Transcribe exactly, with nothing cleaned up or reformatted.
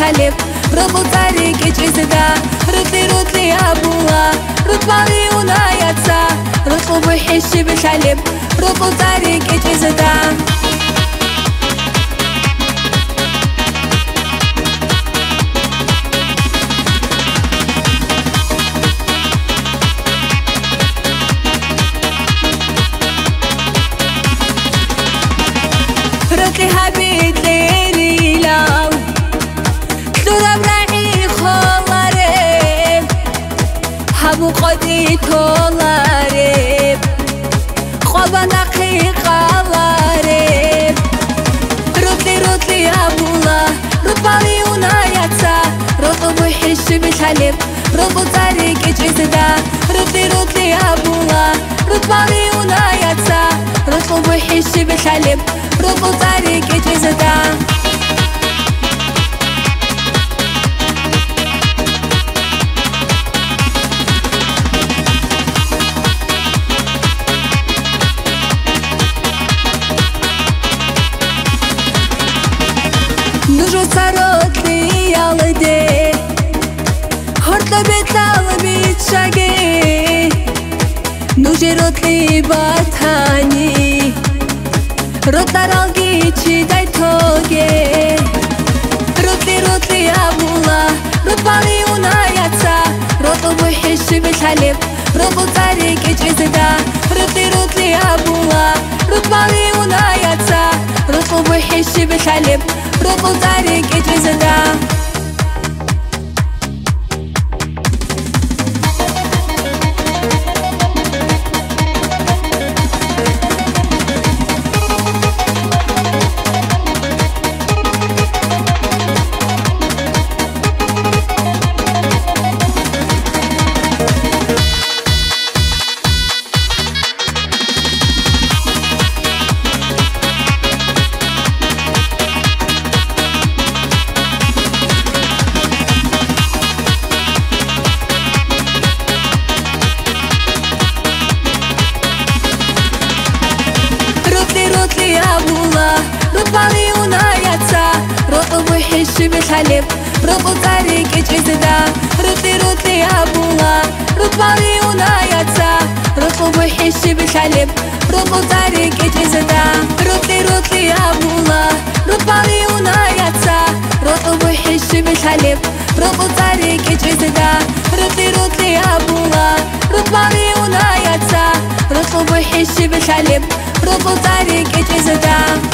بشالب ربو طريق جزدا رتلي رتلي أبوها رتبالي ونايتها رتبو بحش بشالب ربو طريق جزدا رتلي هبيت ليري لاو تلورم رعي خالارب هبو قدي تولارب خوابا دقيقة لارب رتلي رتلي أبولا رتبالي ونايتها رتبو بحش بشالب ربو طريق جزدا رتلي رتلي أبولا رتبالي ونايتها رتبو بحش بشالب ربو طريق جزدا نجو صارت لي يالدي هرت بيتال بيتشاقي نجرت لي باتاني رتلر algi çiğday toge Rutli rutli abula Rutbali unayatsa Rutlu bu hişi bişalib Rutlu tarik icizda Rutli rutli abula Rutbali unayatsa Rutlu bu hişi bişalib Rutlu tarik icizda رتلي أبولا رتبالي ونايتها رتبو بحش بشالب رتبو طريق جزدا رتلي رتلي أبولا رتبالي ونايتها رتبو بحش بشالب رتبو طريق جزدا رتلي رتلي أبولا رتبالي ونايتها رتبو بحش بشالب رتبو طريق جزدا رتلي رتلي أبولا رتبالي ونايتها رتبو بحش بشالب ربو طريق جزدا